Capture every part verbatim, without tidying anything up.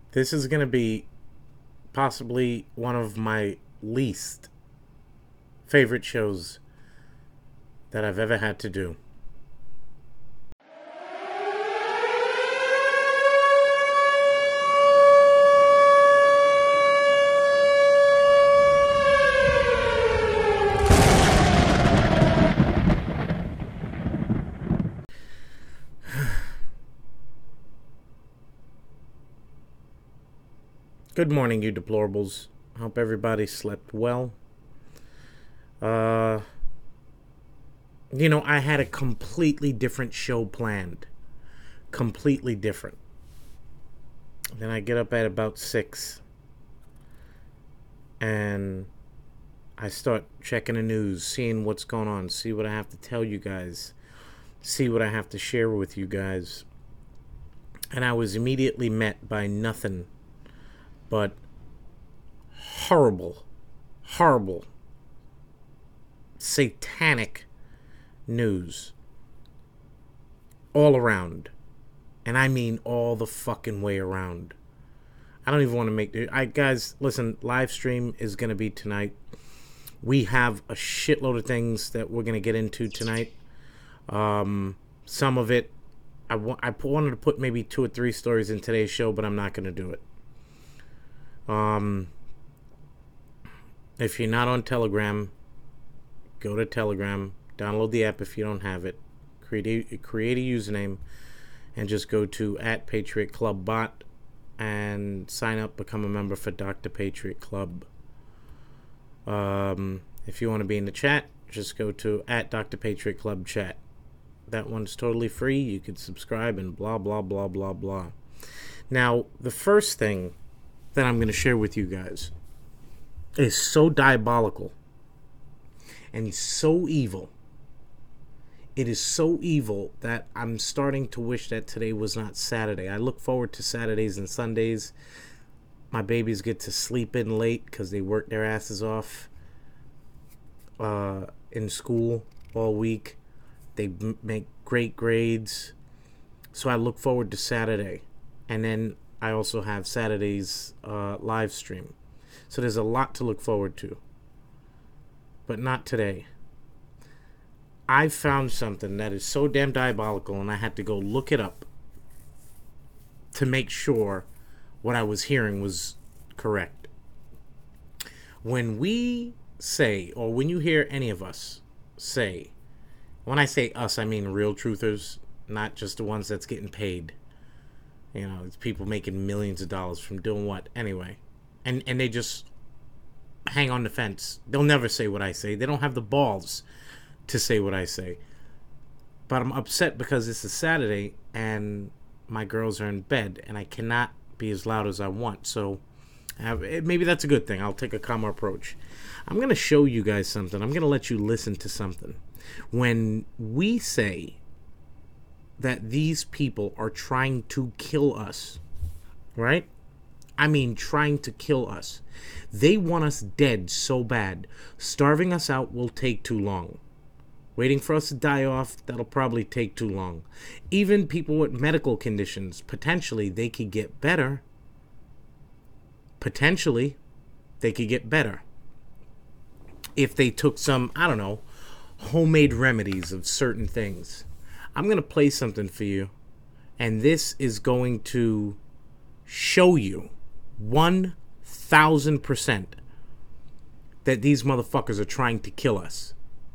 This is going to be possibly one of my least favorite shows that I've ever had to do. Good morning, you deplorables. Hope everybody slept well. Uh, you know, I had a completely different show planned. Completely different. Then I get up at about six. And I start checking the news, seeing what's going on, see what I have to tell you guys, see what I have to share with you guys. And I was immediately met by nothing but horrible, horrible, satanic news all around. And I mean all the fucking way around. I don't even want to make... I guys, listen, live stream is going to be tonight. We have a shitload of things that we're going to get into tonight. Um, some of it, I, wa- I wanted to put maybe two or three stories in today's show, but I'm not going to do it. Um, if you're not on Telegram, go to Telegram, download the app if you don't have it, create a, create a username, and just go to at Patriot Club Bot and sign up, become a member for Doctor Patriot Club. Um, if you want to be in the chat, just go to at Doctor Patriot Club Chat. That one's totally free. You can subscribe and blah, blah, blah, blah, blah. Now, the first thing that I'm going to share with you guys is so diabolical and so evil. It is so evil that I'm starting to wish that today was not Saturday. I look forward to Saturdays and Sundays. My babies get to sleep in late because they work their asses off uh, in school all week. They m- make great grades. So I look forward to Saturday. And then I also have Saturday's uh, live stream. So there's a lot to look forward to. But not today. I found something that is so damn diabolical, and I had to go look it up to make sure what I was hearing was correct. When we say, or when you hear any of us say, when I say us, I mean real truthers, not just the ones that's getting paid. You know, it's people making millions of dollars from doing what? Anyway. And and they just hang on the fence. They'll never say what I say. They don't have the balls to say what I say. But I'm upset because it's a Saturday and my girls are in bed and I cannot be as loud as I want. So I have, maybe that's a good thing. I'll take a calmer approach. I'm going to show you guys something. I'm going to let you listen to something. When we say that these people are trying to kill us, right? I mean, trying to kill us. They want us dead so bad. Starving us out will take too long. Waiting for us to die off, that'll probably take too long. Even people with medical conditions, potentially they could get better. Potentially, they could get better. If they took some, I don't know, homemade remedies of certain things. I'm going to play something for you, and this is going to show you one thousand percent that these motherfuckers are trying to kill us.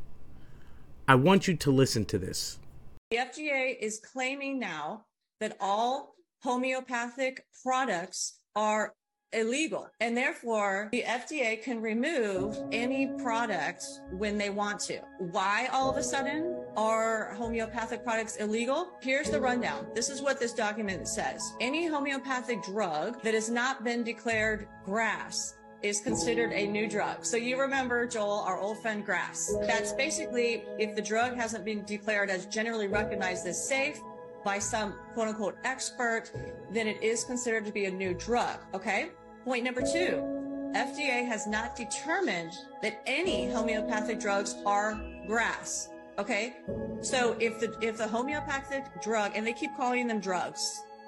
I want you to listen to this. The F D A is claiming now that all homeopathic products are illegal, and therefore the F D A can remove any product when they want to. Why all of a sudden are homeopathic products illegal? Here's the rundown. This is what this document says. Any homeopathic drug that has not been declared GRAS is considered a new drug. So you remember, Joel, our old friend GRAS. That's basically if the drug hasn't been declared as generally recognized as safe by some quote unquote expert, then it is considered to be a new drug. Okay. Point number two, F D A has not determined that any homeopathic drugs are GRAS. Okay. So if the, if the homeopathic drug, and they keep calling them drugs,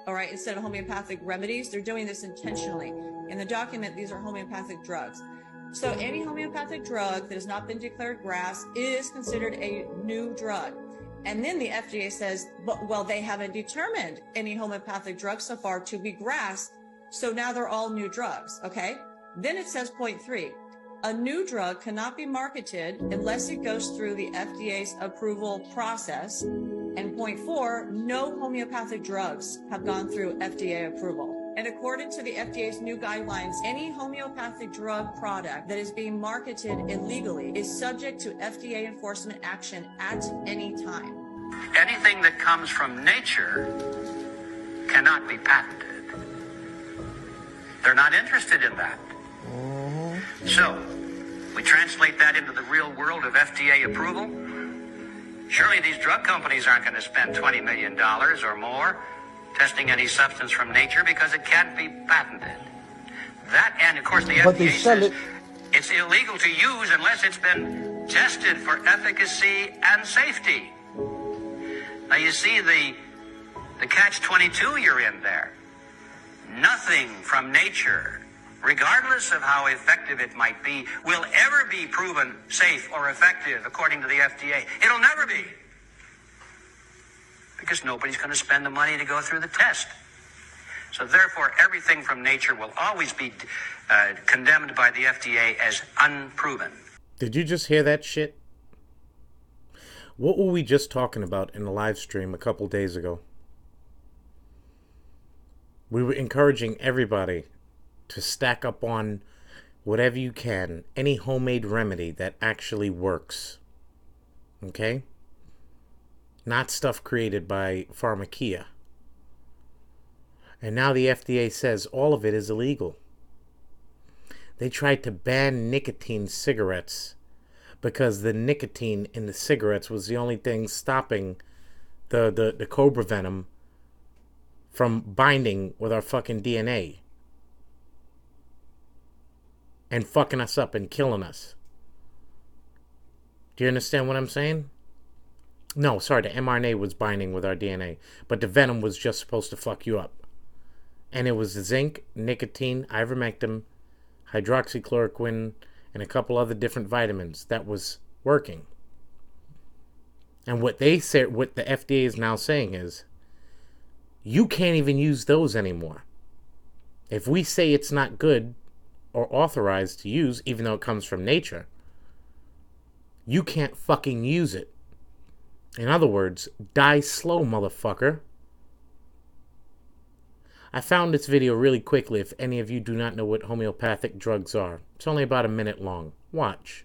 all right, instead of homeopathic remedies. They're doing this intentionally. In the document, these are homeopathic drugs. So any homeopathic drug that has not been declared GRAS is considered a new drug. And then the F D A says, but, well, they haven't determined any homeopathic drugs so far to be GRAS, so now they're all new drugs, okay? Then it says point three, a new drug cannot be marketed unless it goes through the F D A's approval process. And point four, no homeopathic drugs have gone through F D A approval. And according to the F D A's new guidelines, any homeopathic drug product that is being marketed illegally is subject to F D A enforcement action at any time. Anything that comes from nature cannot be patented. They're not interested in that. Mm-hmm. So, we translate that into the real world of F D A approval. Surely these drug companies aren't going to spend twenty million dollars or more testing any substance from nature because it can't be patented. That, and of course the but F D A says it. it's illegal to use unless it's been tested for efficacy and safety. Now you see the, the catch twenty-two you're in there. Nothing from nature, regardless of how effective it might be, will ever be proven safe or effective according to the F D A. It'll never be. Because nobody's going to spend the money to go through the test. So therefore, everything from nature will always be uh, condemned by the F D A as unproven. Did you just hear that shit? What were we just talking about in the live stream a couple days ago? We were encouraging everybody to stack up on whatever you can, any homemade remedy that actually works. Okay? Not stuff created by Pharmacia. And now the F D A says all of it is illegal. They tried to ban nicotine cigarettes because the nicotine in the cigarettes was the only thing stopping the, the, the cobra venom from binding with our fucking D N A and fucking us up and killing us. Do you understand what I'm saying? No, sorry, the mRNA was binding with our D N A, but the venom was just supposed to fuck you up. And it was zinc, nicotine, ivermectin, hydroxychloroquine, and a couple other different vitamins that was working. And what they said, what the F D A is now saying is, you can't even use those anymore. If we say it's not good or authorized to use, even though it comes from nature, you can't fucking use it. In other words, die slow, motherfucker. I found this video really quickly if any of you do not know what homeopathic drugs are. It's only about a minute long. Watch.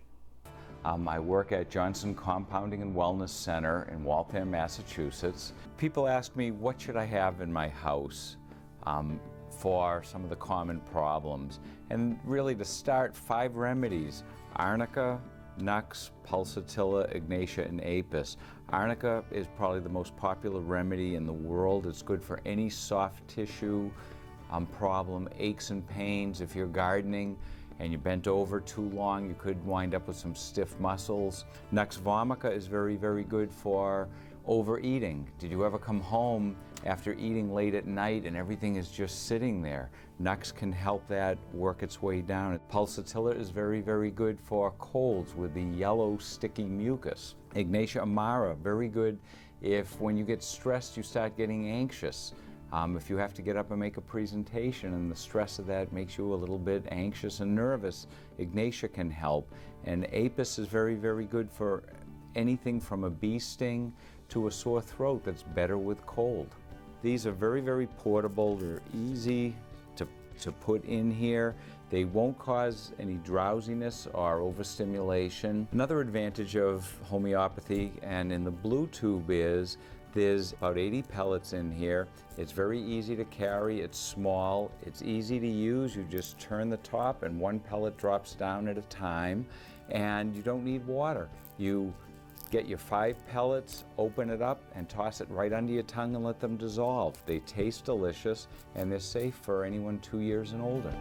Um, I work at Johnson Compounding and Wellness Center in Waltham, Massachusetts. People ask me, what should I have in my house um, for some of the common problems? And really, to start, five remedies: Arnica, Nux, Pulsatilla, Ignatia, and Apis. Arnica is probably the most popular remedy in the world. It's good for any soft tissue um, problem, aches and pains. If you're gardening and you bent over too long, you could wind up with some stiff muscles. Nux vomica is very, very good for overeating. Did you ever come home after eating late at night and everything is just sitting there? Nux can help that work its way down. Pulsatilla is very, very good for colds with the yellow sticky mucus. Ignatia amara, very good if when you get stressed you start getting anxious. Um, if you have to get up and make a presentation and the stress of that makes you a little bit anxious and nervous, Ignatia can help. And Apis is very, very good for anything from a bee sting to a sore throat that's better with cold. These are very, very portable. They're easy to, to put in here. They won't cause any drowsiness or overstimulation. Another advantage of homeopathy and in the blue tube is there's about eighty pellets in here. It's very easy to carry, it's small, it's easy to use. You just turn the top and one pellet drops down at a time, and you don't need water. You get your five pellets, open it up, and toss it right under your tongue and let them dissolve. They taste delicious, and they're safe for anyone two years and older.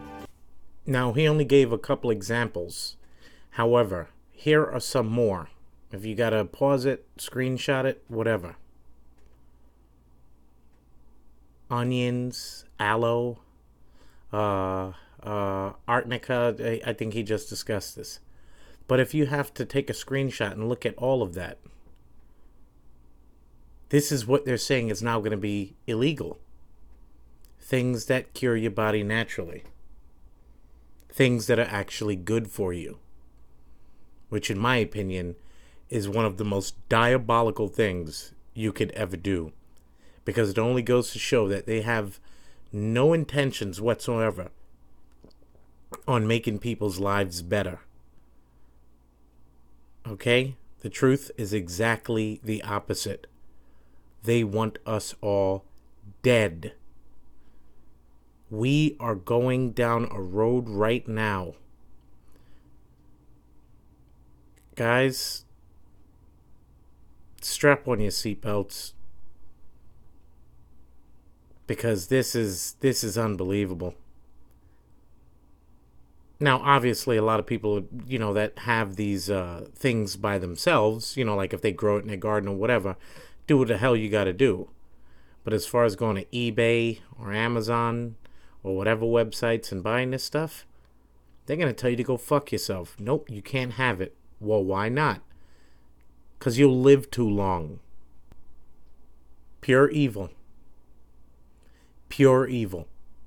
Now, he only gave a couple examples. However, here are some more. If you gotta pause it, screenshot it, whatever. onions, aloe, uh, uh, arnica. I, I think he just discussed this. But if you have to take a screenshot and look at all of that, this is what they're saying is now going to be illegal. Things that cure your body naturally. Things that are actually good for you. Which, in my opinion, is one of the most diabolical things you could ever do. Because it only goes to show that they have no intentions whatsoever on making people's lives better. Okay? The truth is exactly the opposite. They want us all dead. We are going down a road right now. Guys, strap on your seatbelts. Because this is this is unbelievable. Now, obviously, a lot of people, you know, that have these uh, things by themselves, you know, like if they grow it in their garden or whatever, do what the hell you got to do. But as far as going to eBay or Amazon or whatever websites and buying this stuff, they're going to tell you to go fuck yourself. Nope, you can't have it. Well, why not? Because you'll live too long. Pure evil. Pure evil.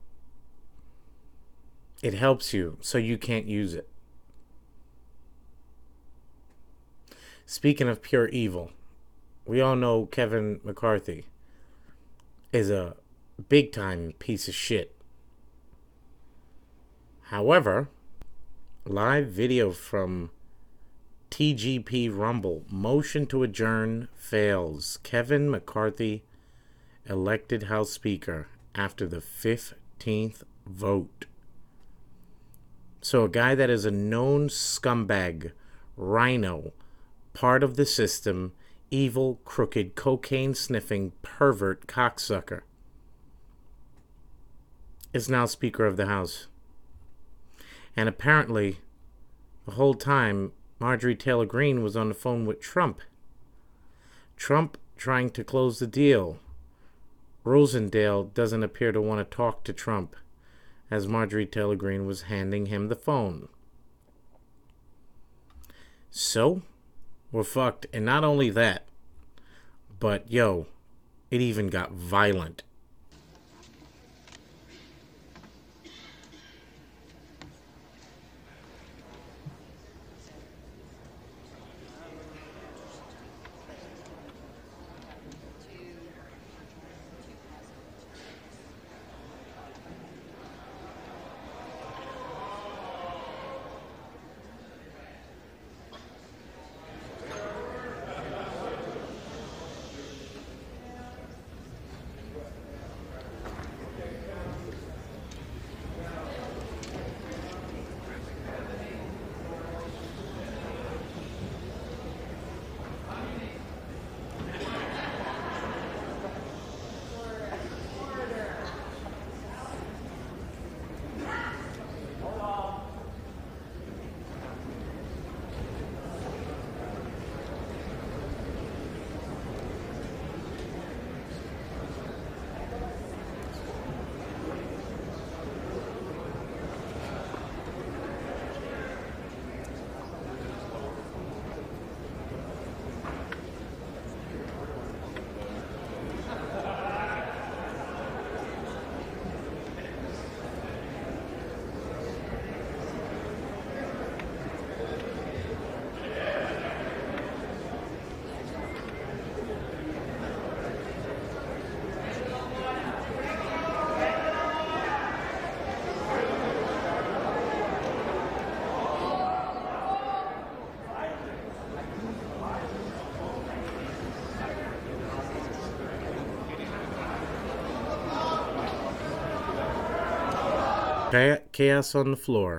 It helps you, so you can't use it. Speaking of pure evil, we all know Kevin McCarthy is a big-time piece of shit. However, live video from T G P Rumble, motion to adjourn fails. Kevin McCarthy elected House Speaker after the fifteenth vote. So a guy that is a known scumbag, rhino, part of the system, evil, crooked, cocaine-sniffing, pervert, cocksucker, is now Speaker of the House. And apparently, the whole time, Marjorie Taylor Greene was on the phone with Trump. Trump trying to close the deal. Rosendale doesn't appear to want to talk to Trump, as Marjorie Taylor Greene was handing him the phone. So, we're fucked. And not only that, but yo, it even got violent. Chaos on the floor.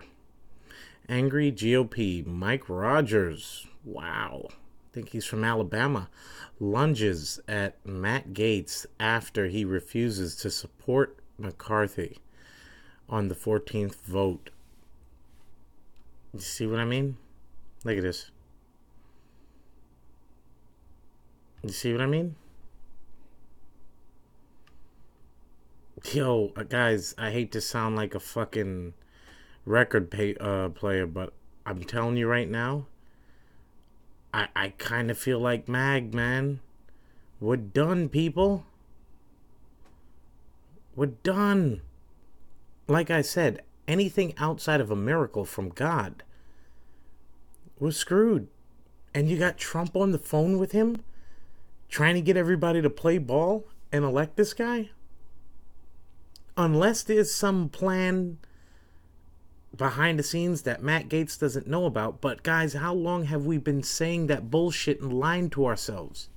Angry G O P. Mike Rogers. Wow. I think he's from Alabama. Lunges at Matt Gaetz after he refuses to support McCarthy on the fourteenth vote. You see what I mean? Look at this. You see what I mean? Yo, uh, guys, I hate to sound like a fucking record pay, uh, player, but I'm telling you right now, I, I kind of feel like Mag, man. We're done, people. We're done. Like I said, anything outside of a miracle from God, we're screwed. And you got Trump on the phone with him, trying to get everybody to play ball and elect this guy? Unless there's some plan behind the scenes that Matt Gaetz doesn't know about. But guys, how long have we been saying that bullshit and lying to ourselves?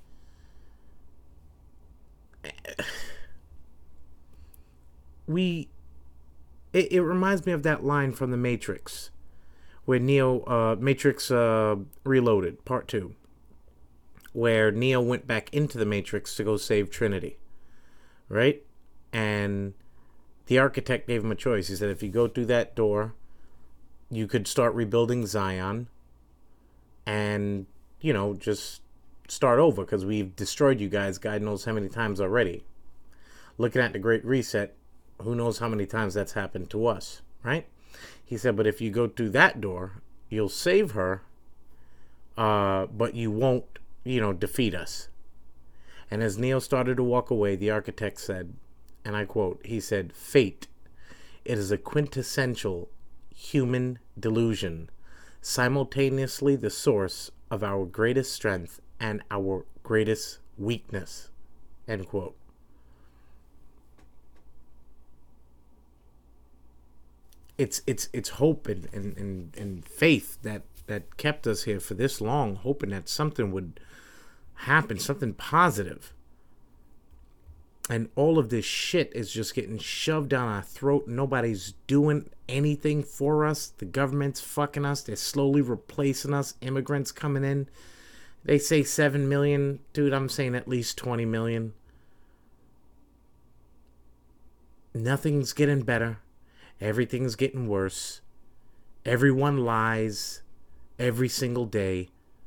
We, it, it reminds me of that line from The Matrix, where Neo, uh, Matrix uh, Reloaded, Part two, where Neo went back into the Matrix to go save Trinity, right? And the architect gave him a choice. He said, if you go through that door, you could start rebuilding Zion and, you know, just start over, because we've destroyed you guys God knows how many times already. Looking at the Great Reset, who knows how many times that's happened to us, right? He said, but if you go through that door, you'll save her, uh, but you won't, you know, defeat us. And as Neo started to walk away, the architect said, and I quote, he said, fate, it is a quintessential human delusion, simultaneously the source of our greatest strength and our greatest weakness, end quote. It's it's it's hope and, and, and, and faith that, that kept us here for this long, hoping that something would happen, something positive. And all of this shit is just getting shoved down our throat. Nobody's doing anything for us. The government's fucking us. They're slowly replacing us. Immigrants coming in. They say seven million. Dude, I'm saying at least twenty million. Nothing's getting better. Everything's getting worse. Everyone lies every single day.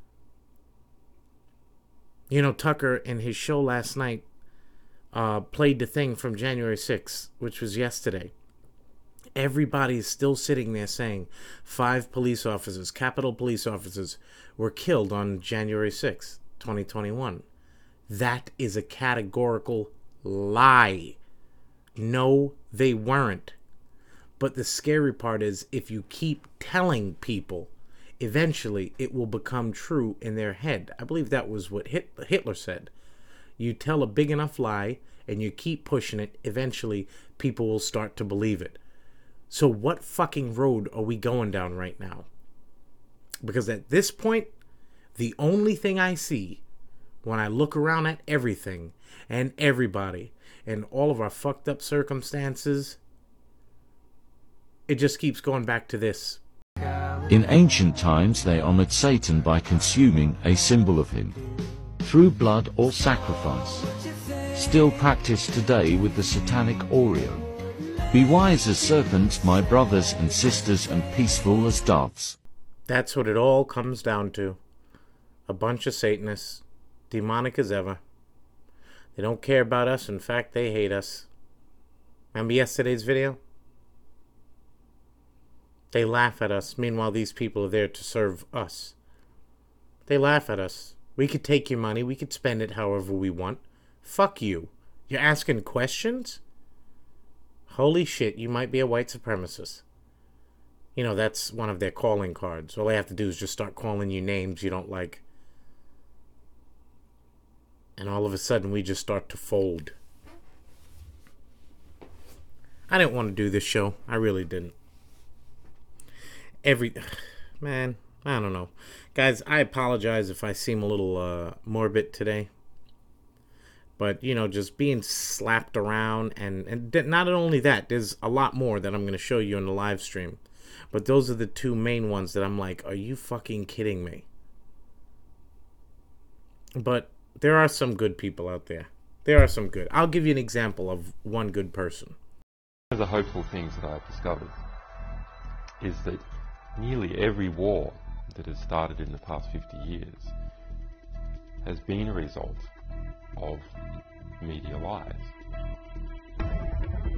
You know, Tucker in his show last night uh, played the thing from January sixth, which was yesterday. Everybody is still sitting there saying five police officers, Capitol police officers, were killed on January sixth, twenty twenty-one. That is a categorical lie. No, they weren't. But the scary part is, if you keep telling people, eventually it will become true in their head. I believe that was what Hitler said. You tell a big enough lie and you keep pushing it, eventually people will start to believe it. So what fucking road are we going down right now? Because at this point, the only thing I see when I look around at everything and everybody and all of our fucked up circumstances, it just keeps going back to this. In ancient times they honored Satan by consuming a symbol of him, through blood or sacrifice. Still practiced today with the satanic Oreo. Be wise as serpents, my brothers and sisters, and peaceful as doves. That's what it all comes down to. A bunch of Satanists, demonic as ever. They don't care about us. In fact, they hate us. Remember yesterday's video? They laugh at us. Meanwhile, these people are there to serve us. They laugh at us. We could take your money. We could spend it however we want. Fuck you. You're asking questions? Holy shit, you might be a white supremacist. You know, that's one of their calling cards. All they have to do is just start calling you names you don't like. And all of a sudden, we just start to fold. I didn't want to do this show. I really didn't. Every... Man, I don't know. Guys, I apologize if I seem a little uh, morbid today. But, you know, just being slapped around. And, and not only that, there's a lot more that I'm going to show you in the live stream. But those are the two main ones that I'm like, are you fucking kidding me? But there are some good people out there. There are some good. I'll give you an example of one good person. One of the hopeful things that I've discovered is that nearly every war that has started in the past fifty years has been a result of media lies.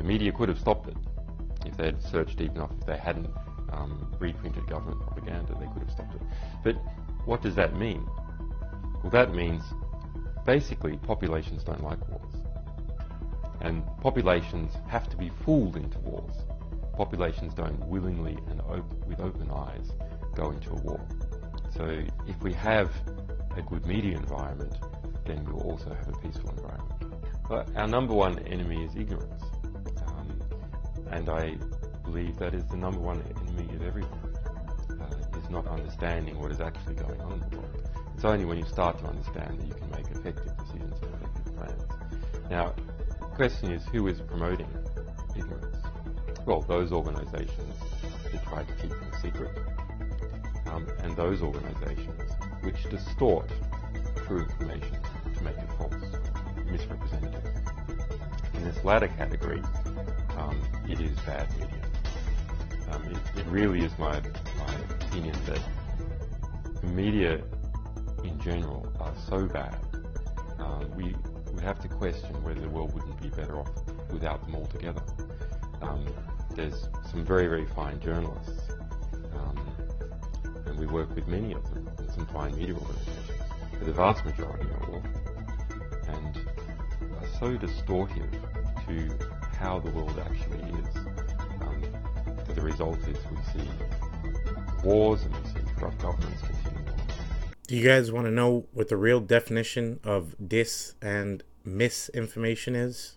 the media could have stopped it. If they had searched deep enough, if they hadn't um, reprinted government propaganda, they could have stopped it. But what does that mean? Well, that means basically populations don't like wars. And populations have to be fooled into wars. Populations don't willingly and op- with open eyes go into a war. So if we have a good media environment, then we'll also have a peaceful environment. But our number one enemy is ignorance. Um, and I believe that is the number one enemy of everyone, uh, is not understanding what is actually going on in the world. It's only when you start to understand that you can make effective decisions and effective plans. Now, the question is, who is promoting ignorance? Well, those organisations that try to keep things secret, um, and those organisations which distort true information to make it false, misrepresentative. In this latter category, um, it is bad media. Um, it, it really is my, my opinion that the media in general are so bad, um, we would have to question whether the world wouldn't be better off without them altogether. Um, there's some very, very fine journalists, um, and we work with many of them, and some fine media organisations, but the vast majority are awful, and are so distortive to how the world actually is, um, that the result is we see wars and we see corrupt governments continue on. Do you guys want to know what the real definition of dis and misinformation is?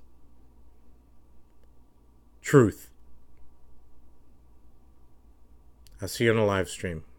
Truth. I'll see you on the live stream.